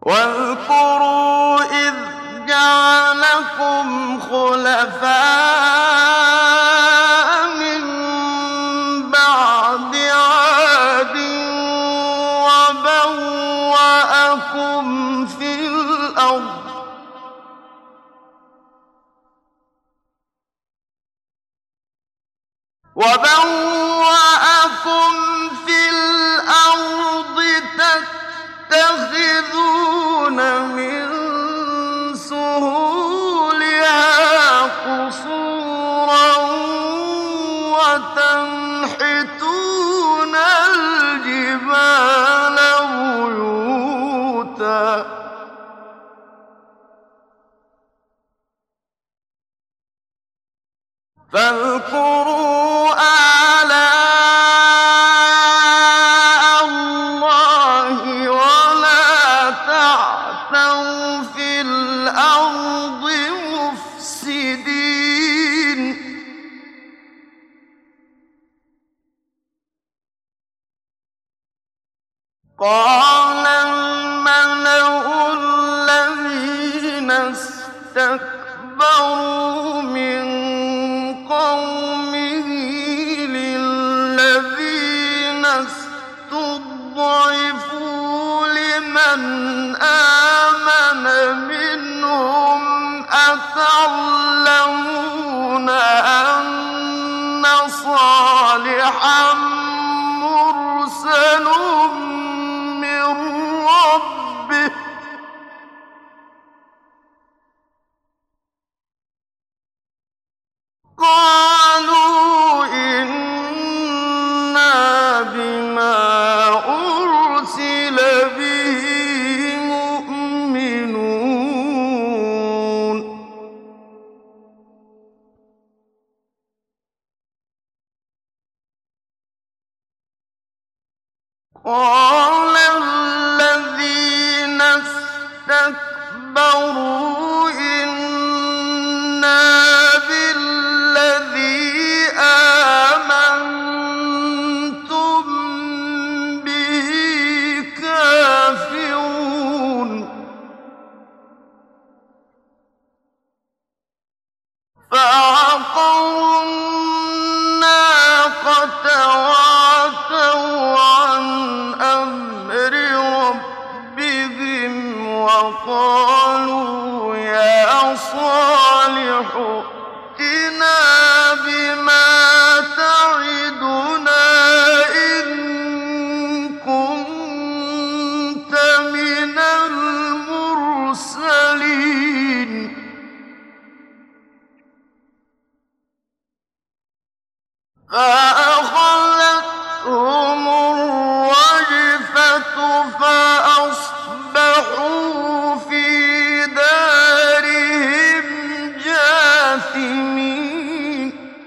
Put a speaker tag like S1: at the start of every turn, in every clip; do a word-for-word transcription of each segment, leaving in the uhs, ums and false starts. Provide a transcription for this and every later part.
S1: واذكروا إذ جعلكم خلفاء من بعد عاد وبوأكم في الأرض وبوأكم في الأرض تتخذون من سهولها قصورا وتنحتون الجبال بيوتا فاذكروا آلاء الله ولا تعثوا في الأرض مفسدين قال الملأ الذين استكبروا من قومه للذين استضعفوا لمن آمن منهم أتعلمون أن صالحا مرسل من ربه قالوا إنا بما أرسل به مؤمنون قال الذين استكبروا إنا بالذي آمنتم به كافرون فعقروا الناقة وعتوا عن أمر ربهم وقالوا يا صالح ائتنا بما تعدنا إن كنت من المرسلين فأخذتهم الرجفة فأصبحوا في دارهم جاثمين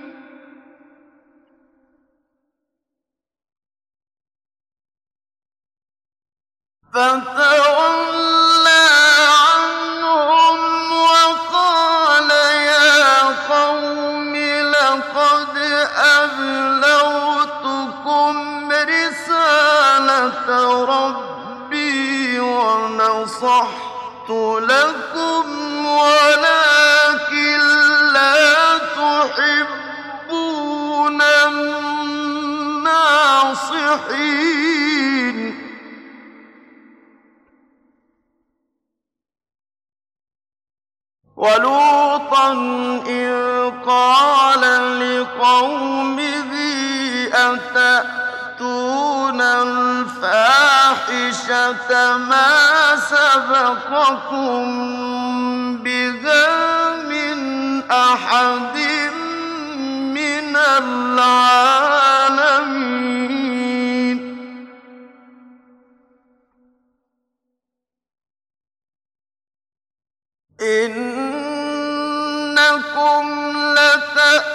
S1: فتولى عنهم وقال يا قوم لقد أبلغتكم رسالة ربي ونصحت لكم ولكن لا تحبون الناصحين ولوطا إذ قال لقومه أتأتون الفاحشة ما سبقكم بها من أحد من العالمين إنكم لتأتون